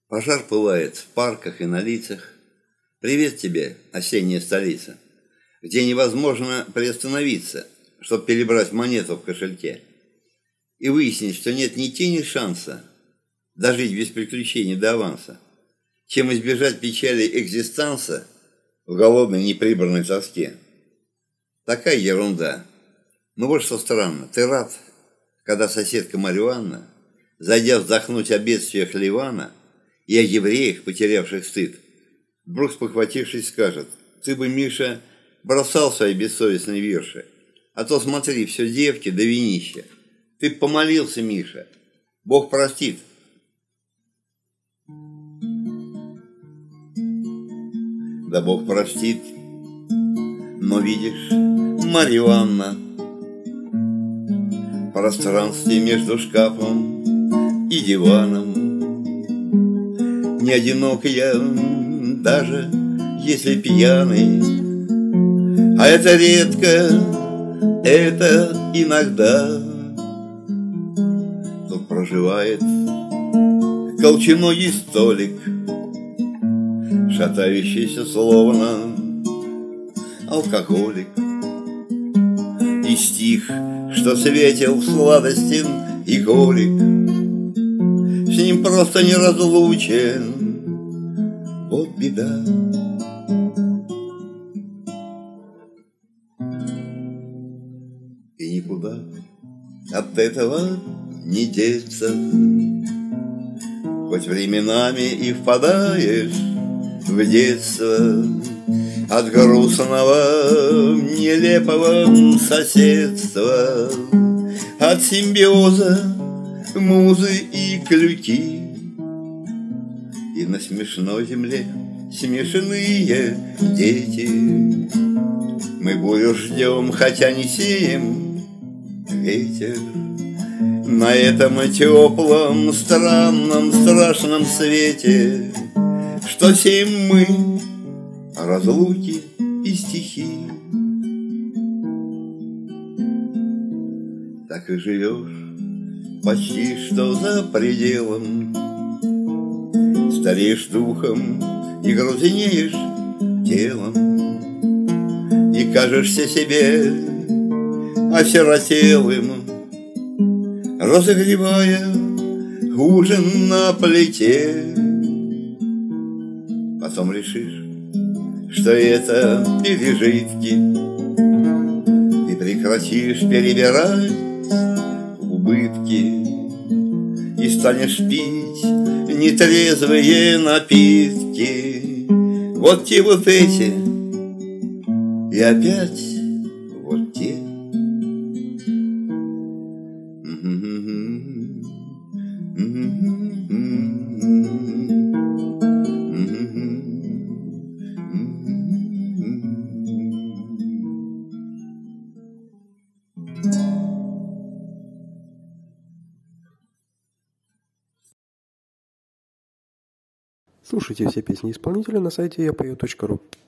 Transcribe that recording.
Пожар пылает в парках и на лицах. Привет тебе, осенняя столица, где невозможно приостановиться, чтобы перебрать монету в кошельке и выяснить, что нет ни тени шанса дожить без приключений до аванса, чем избежать печали экзистанса в голодной неприбранной тоске. Такая ерунда. Ну вот что странно, ты рад, когда соседка Марианна, зайдя вздохнуть о бедствиях Ливана и о евреях, потерявших стыд, вдруг спохватившись, скажет: ты бы, Миша, бросал свои бессовестные верши, а то смотри, все девки да винища. Ты б помолился, Миша, Бог простит. Да Бог простит, но видишь, Марианна, в пространстве между шкафом и диваном не одинок я, даже если пьяный. А это редко, это иногда. Тут проживает колченогий столик, шатающийся словно алкоголик. И стих, что светил сладостен и горек, с ним просто неразлучен. Вот беда. И никуда от этого не деться, хоть временами и впадаешь в детство от грустного, нелепого соседства, от симбиоза музы и клюки. И на смешной земле смешные дети. Мы бурю ждем, хотя не сеем ветер. На этом теплом, странном, страшном свете, что сеем мы разлуки и стихи. Так и живешь почти что за пределом, стареешь духом и грузинеешь телом, и кажешься себе осиротелым, разогревая ужин на плите. Потом решишь, что это пережитки, и прекратишь перебирать убытки, и станешь пить нетрезвые напитки. Вот те вот эти, и опять вот те. Слушайте все песни исполнителя на сайте yapою.ru.